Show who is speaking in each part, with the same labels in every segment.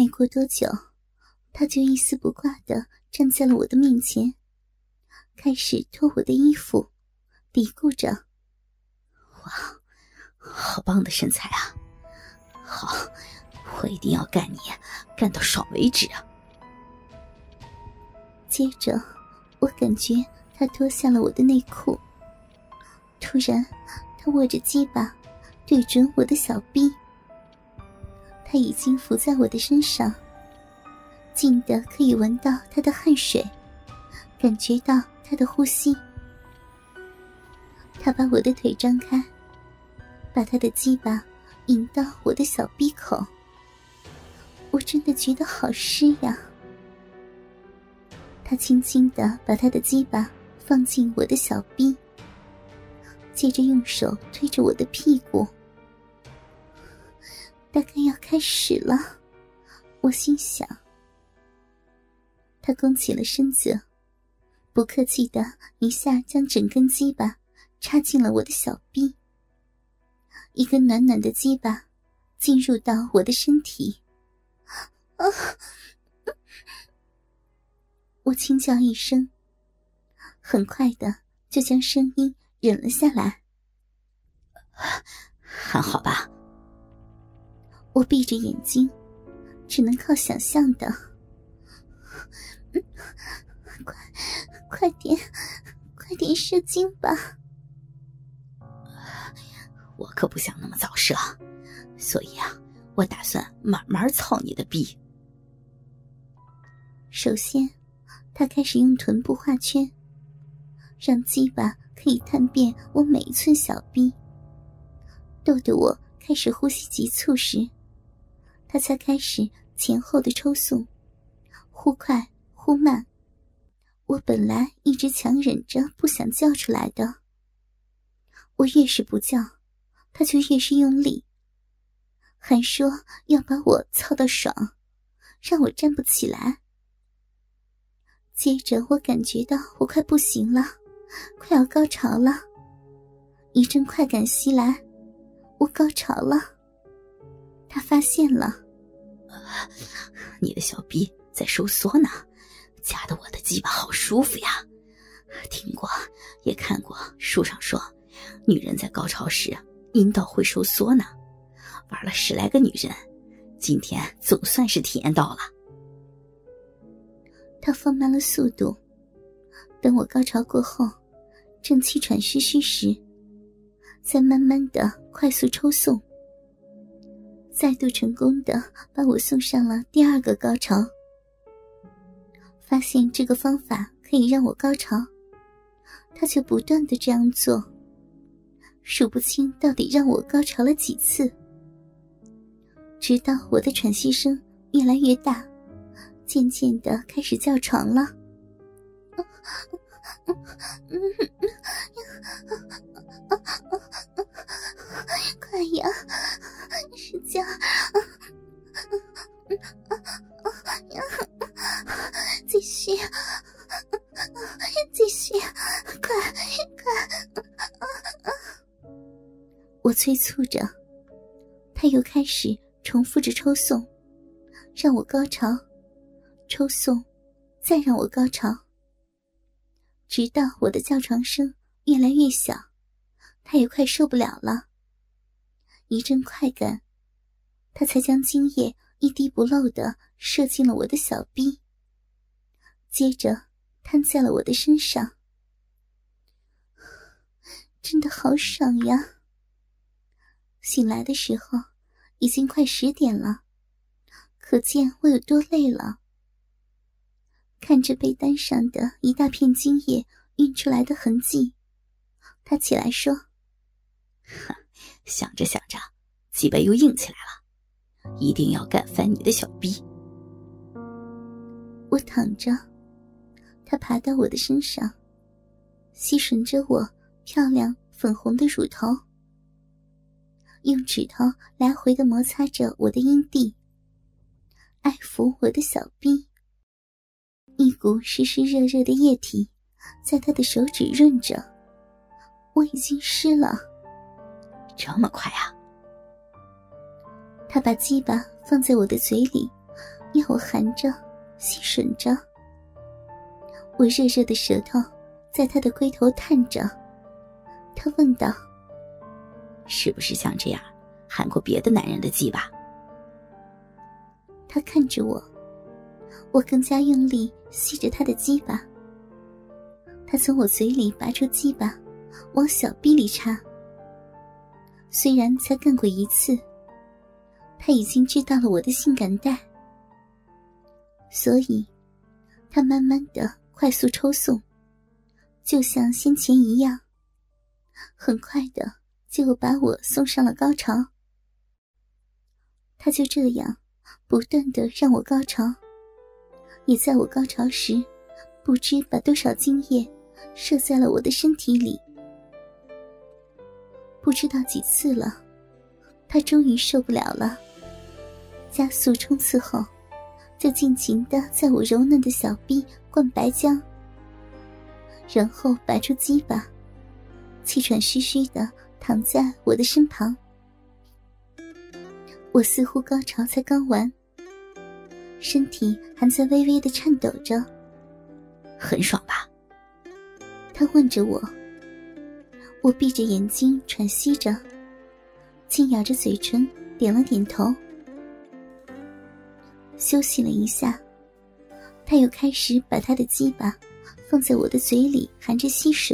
Speaker 1: 没过多久，他就一丝不挂地站在了我的面前，开始脱我的衣服，嘀咕着：
Speaker 2: 哇，好棒的身材啊！好，我一定要干你，干到爽为止啊！
Speaker 1: 接着，我感觉他脱下了我的内裤，突然，他握着鸡巴，对准我的小臂。他已经伏在我的身上，近的可以闻到他的汗水，感觉到他的呼吸。他把我的腿张开，把他的鸡巴引到我的小臂口。我真的觉得好湿呀。他轻轻地把他的鸡巴放进我的小臂，接着用手推着我的屁股。大概要开始了，我心想。他弓起了身子，不客气地一下将整根鸡巴插进了我的小臂。一根暖暖的鸡巴进入到我的身体。我轻叫一声，很快的就将声音忍了下来。
Speaker 2: 还好吧？
Speaker 1: 我闭着眼睛，只能靠想象的。快点射精吧！
Speaker 2: 我可不想那么早射，所以啊，我打算慢慢操你的逼。
Speaker 1: 首先，他开始用臀部画圈，让鸡巴可以探遍我每一寸小臂。逗得我开始呼吸急促时，他才开始前后的抽送，忽快忽慢。我本来一直强忍着不想叫出来的，我越是不叫，他就越是用力，还说要把我操到爽，让我站不起来。接着我感觉到我快不行了，快要高潮了，一阵快感袭来，我高潮了。他发现了。
Speaker 2: 你的小臂在收缩呢，夹得我的鸡巴好舒服呀。听过也看过书上说，女人在高潮时阴道会收缩呢。玩了10来个女人，今天总算是体验到了。
Speaker 1: 他放慢了速度，等我高潮过后，正气喘吁吁时，再慢慢的快速抽送，再度成功的把我送上了第2个高潮。发现这个方法可以让我高潮，他却不断的这样做，数不清到底让我高潮了几次，直到我的喘息声越来越大，渐渐的开始叫床了。快呀，使劲！继续，快！我催促着，他又开始重复着抽送，让我高潮，抽送，再让我高潮，直到我的叫床声越来越小，他也快受不了了。一阵快感，他才将精液一滴不漏地射进了我的小臂，接着瘫在了我的身上。真的好爽呀！醒来的时候已经快10点了，可见我有多累了。看着被单上的一大片精液晕出来的痕迹，他起来说：
Speaker 2: 想着想着，脊背又硬起来了，一定要干翻你的小逼。
Speaker 1: 我躺着，他爬到我的身上，吸吮着我漂亮粉红的乳头，用指头来回地摩擦着我的阴蒂，爱抚我的小臂。一股湿湿热热的液体在他的手指润着，我已经湿了。
Speaker 2: 这么快啊？
Speaker 1: 他把鸡巴放在我的嘴里， 要我含着吸吮着。我热热的舌头在他的龟头探着，他问道：
Speaker 2: 是不是像这样含过别的男人的鸡巴？
Speaker 1: 他看着我，我更加用力吸着他的鸡巴。他从我嘴里拔出鸡巴往小臂里插。虽然才干过一次，他已经知道了我的性感带，所以他慢慢的快速抽送，就像先前一样，很快的就把我送上了高潮。他就这样不断的让我高潮，也在我高潮时不知把多少精液射在了我的身体里。不知道几次了，他终于受不了了，加速冲刺后就尽情地在我柔嫩的小臂灌白浆，然后拔出鸡巴，气喘吁吁地躺在我的身旁。我似乎高潮才刚完，身体还在微微地颤抖着。
Speaker 2: 很爽吧？
Speaker 1: 他问着我。我闭着眼睛喘息着，轻咬着嘴唇点了点头。休息了一下，他又开始把他的鸡巴放在我的嘴里含着吸吮。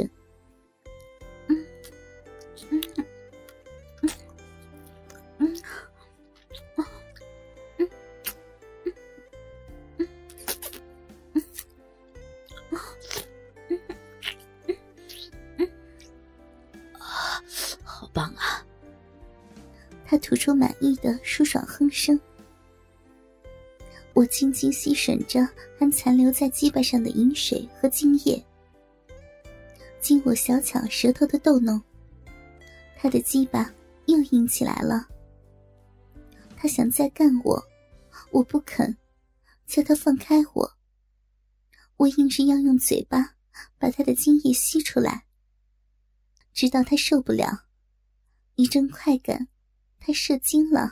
Speaker 2: 好棒啊！
Speaker 1: 他吐出满意的舒爽哼声。我轻轻吸吮着还残留在鸡巴上的饮水和精液，经我小巧舌头的逗弄，他的鸡巴又硬起来了。他想再干我，我不肯，叫他放开我。我硬是要用嘴巴把他的精液吸出来，直到他受不了，一阵快感，他射精了。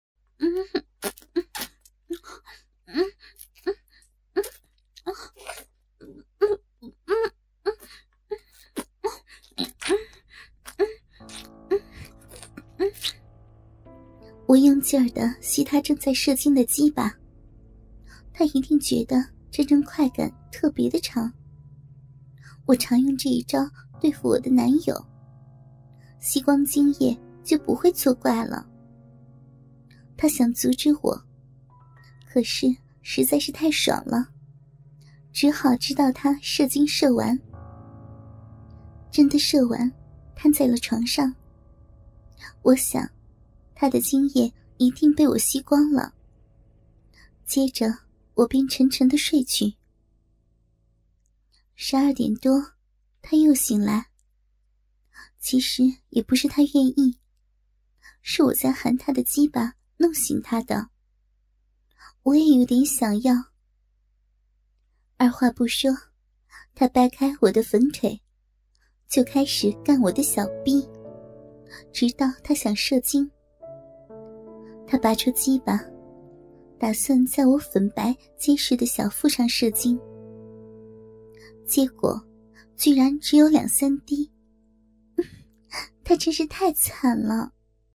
Speaker 1: 我用劲儿地吸他正在射精的鸡巴，他一定觉得这阵快感特别的长。我常用这一招对付我的男友，吸光精液就不会作怪了。他想阻止我，可是实在是太爽了，只好直到他射精射完。真的射完，瘫在了床上。我想他的精液一定被我吸光了。接着我便沉沉地睡去。12点多，他又醒来。其实也不是他愿意，是我在含他的鸡巴弄醒他的。我也有点想要。二话不说，他掰开我的粉腿，就开始干我的小臂，直到他想射精。他拔出鸡巴，打算在我粉白结实的小腹上射精，结果居然只有2-3滴。他真是太惨了。